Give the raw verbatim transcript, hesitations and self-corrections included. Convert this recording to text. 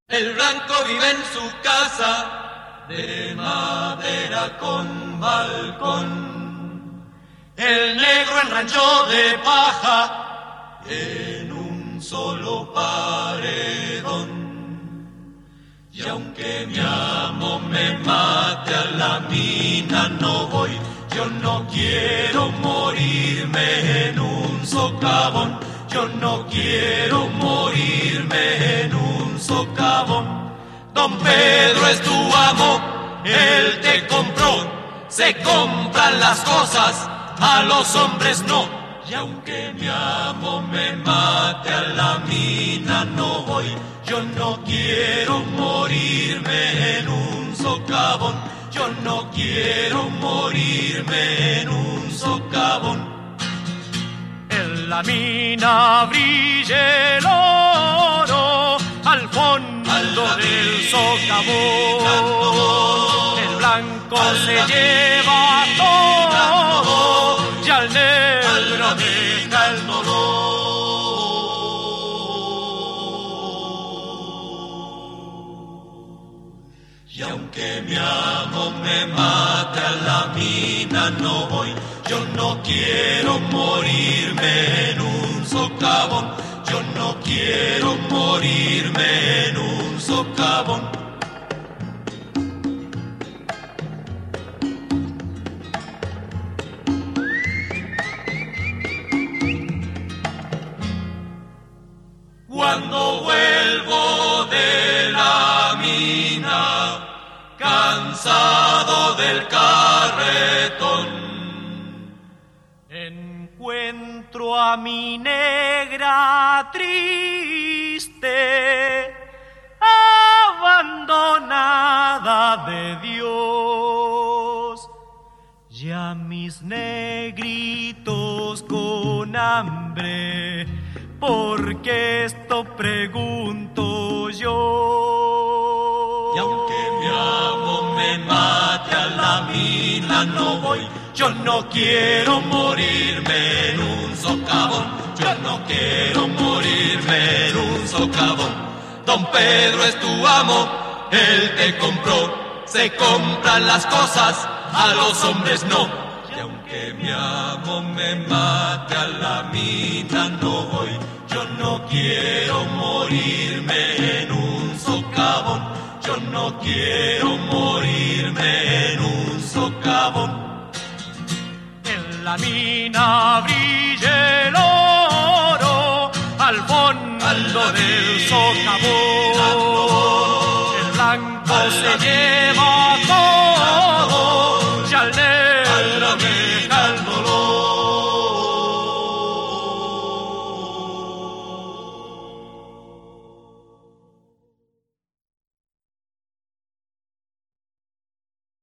El blanco vive en su casa de madera con balcón, el negro en rancho de paja en un solo paredón. Y aunque mi amo me mate a la mina no voy, yo no quiero morirme en un socavón, yo no quiero morirme en un socavón. Don Pedro es tu amo, él te compró, se compran las cosas, a los hombres no. Y aunque mi amo me mate a la mina no voy, yo no quiero morirme en un socavón, yo no quiero morirme en un socavón. En la mina brilla el oro al fondo del socavón. El blanco se lleva todo y al negro deja el dolor. Y aunque mi amo me mate a la mina no voy, yo no quiero morirme en un socavón, yo no quiero morirme en un socavón. Cuando vuelvo de la mina, cansado del carretón, encuentro a mi negra triste, abandonada de Dios, y a mis negritos con hambre, porque esto pregunto yo. Y aunque mi amo me mate a la mina no voy, yo no quiero morirme en un socavón, yo no quiero morirme en un socavón. Don Pedro es tu amo, él te compró, se compran las cosas, a los hombres no. Y aunque mi amo me mate a la mina no voy, yo no quiero morirme en un socavón, yo no quiero morirme en un socavón. En la mina brilla el oro al fondo del socavón. El blanco se lleva